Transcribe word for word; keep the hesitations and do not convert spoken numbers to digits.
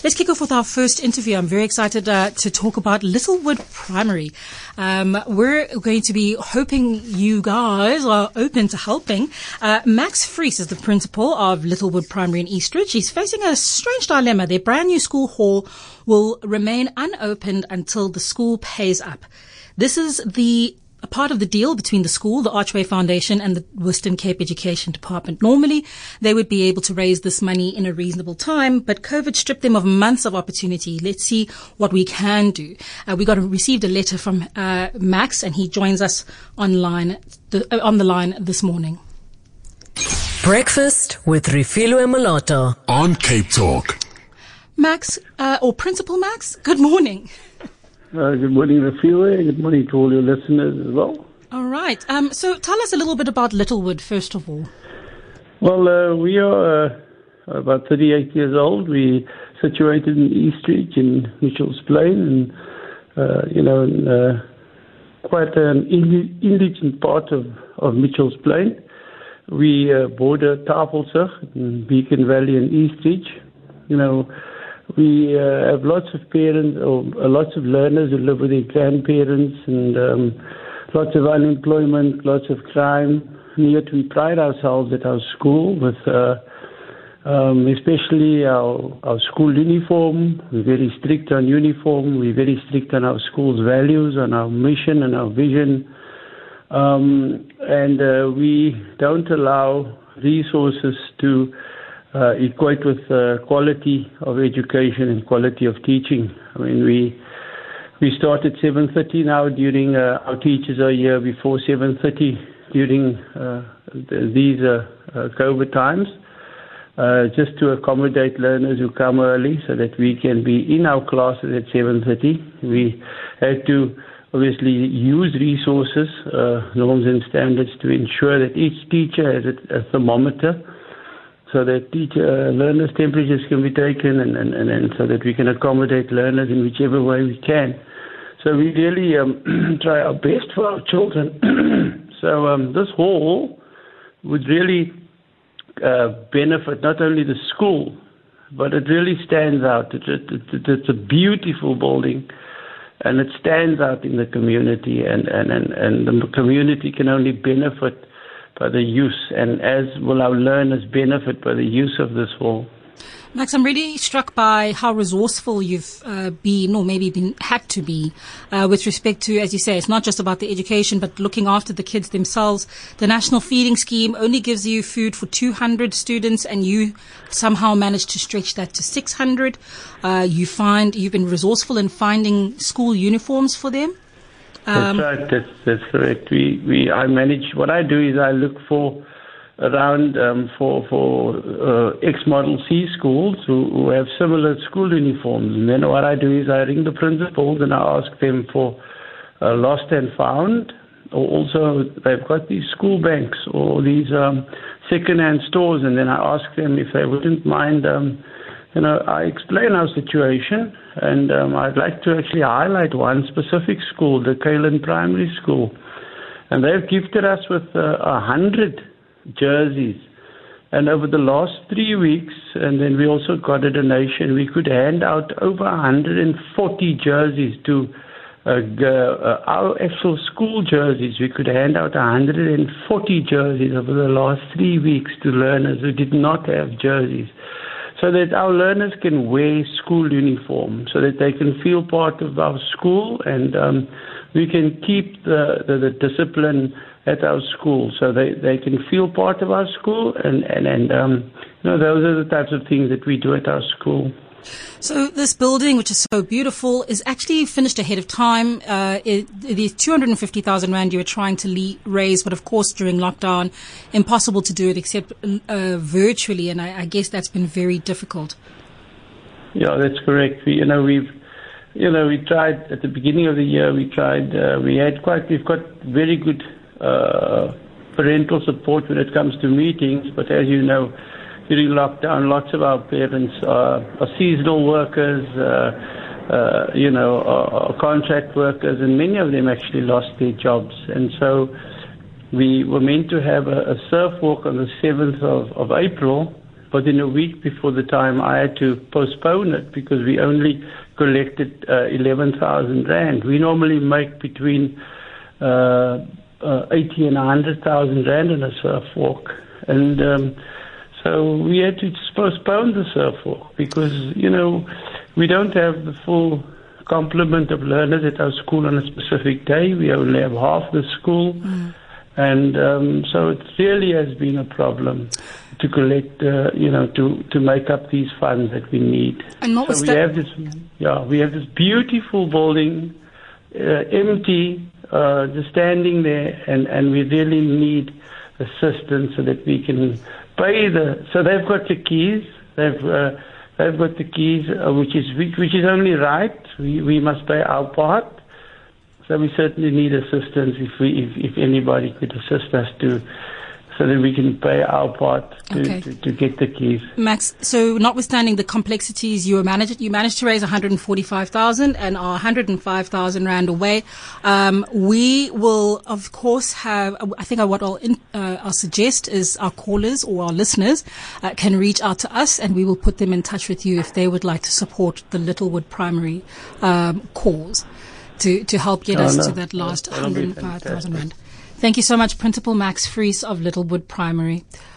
Let's kick off with our first interview. I'm very excited uh, to talk about Littlewood Primary. Um, we're going to be hoping you guys are open to helping. Uh, Max Fries is the principal of Littlewood Primary in Eastridge. He's facing a strange dilemma. Their brand new school hall will remain unopened until the school pays up. This is the a part of the deal between the school, the Archway Foundation, and the Western Cape Education Department. Normally, they would be able to raise this money in a reasonable time, but COVID stripped them of months of opportunity. Let's see what we can do. Uh, we got a, received a letter from uh, Max, and he joins us online the, uh, on the line this morning. Breakfast with Refilwe Malata on Cape Talk. Max, uh, or Principal Max, good morning. Uh, good morning, Refilwe. Good morning to all your listeners as well. All right. Um, so tell us a little bit about Littlewood, first of all. Well, uh, we are uh, about thirty-eight years old. We're situated in Eastridge in Mitchell's Plain, and, uh, you know, in, uh, quite an indigent part of, of Mitchell's Plain. We uh, border Tafelsig in Beacon Valley and Eastridge. You know, We uh, have lots of parents, or uh, lots of learners who live with their grandparents, and um, lots of unemployment, lots of crime. And yet we pride ourselves at our school with, uh, um, especially our, our school uniform. We're very strict on uniform. We're very strict on our school's values, on our mission and our vision. Um, and uh, we don't allow resources to Uh, equate with uh, quality of education and quality of teaching. I mean, we we start at seven thirty now. During uh, our teachers are here before seven thirty during uh, th- these uh, uh, COVID times, uh, just to accommodate learners who come early, so that we can be in our classes at seven thirty. We had to obviously use resources, uh, norms and standards, to ensure that each teacher has a, a thermometer, so that teacher, uh, learners' temperatures can be taken, and, and, and, and so that we can accommodate learners in whichever way we can. So we really um, try our best for our children. so um, this hall would really uh, benefit not only the school, but it really stands out. It's a, it's a beautiful building, and it stands out in the community, and, and, and, and the community can only benefit by the use, and as will our learners benefit by the use of this hall. Max, I'm really struck by how resourceful you've uh, been, or maybe been had to be, uh, with respect to, as you say, it's not just about the education, but looking after the kids themselves. The National Feeding Scheme only gives you food for two hundred students, and you somehow managed to stretch that to six hundred. Uh, you find you've been resourceful in finding school uniforms for them. That's right. That's, that's correct. We, we, I manage. What I do is I look for around um, for for uh, ex-Model C schools who, who have similar school uniforms, and then what I do is I ring the principals and I ask them for uh, lost and found. Or also, they've got these school banks or these um, second-hand stores, and then I ask them if they wouldn't mind. Um, You know, I explain our situation, and um, I'd like to actually highlight one specific school, the Kalen Primary School. And they've gifted us with uh, a hundred jerseys. And over the last three weeks, and then we also got a donation, we could hand out over one hundred forty jerseys to uh, g- uh, our actual school jerseys. We could hand out one hundred forty jerseys over the last three weeks to learners who did not have jerseys, so that our learners can wear school uniform, so that they can feel part of our school, and um, we can keep the, the, the discipline at our school, so they, they can feel part of our school, and, and, and um, you know, those are the types of things that we do at our school. So this building, which is so beautiful, is actually finished ahead of time. Uh, it, the two hundred fifty thousand rand you were trying to le- raise, but of course during lockdown, impossible to do it except uh, virtually, and I, I guess that's been very difficult. Yeah, that's correct. We, you know, we've, you know, we tried at the beginning of the year. We tried. Uh, we had quite. We've got very good uh, parental support when it comes to meetings, but as you know, during lockdown, lots of our parents are, are seasonal workers, uh, uh, you know, are, are contract workers, and many of them actually lost their jobs. And so we were meant to have a, a surf walk on the seventh of, of April, within a week before the time I had to postpone it because we only collected uh, eleven thousand rand. We normally make between uh, uh, eighty and one hundred thousand rand in a surf walk. And um, so we had to postpone the surf walk because, you know, we don't have the full complement of learners at our school on a specific day. We only have half the school. Mm. And um, so it really has been a problem to collect, uh, you know, to, to make up these funds that we need. And what was so we that? have this, yeah, we have this beautiful building, uh, empty, uh, just standing there, and, and we really need assistance so that we can pay the. So they've got the keys. They've uh, they've got the keys, uh, which is which is only right. We we must pay our part. So we certainly need assistance if we if, if anybody could assist us to, so that we can pay our part to, okay. to, to get the keys. Max, so notwithstanding the complexities, you managed you managed to raise one hundred forty-five thousand and are one hundred five thousand rand away. Um, we will, of course, have. I think what I'll, in, uh, I'll suggest is our callers or our listeners uh, can reach out to us, and we will put them in touch with you if they would like to support the Littlewood Primary um, cause. To, to help get oh, us no. to that last That'll one hundred five thousand rand. Thank you so much, Principal Max Fries of Littlewood Primary.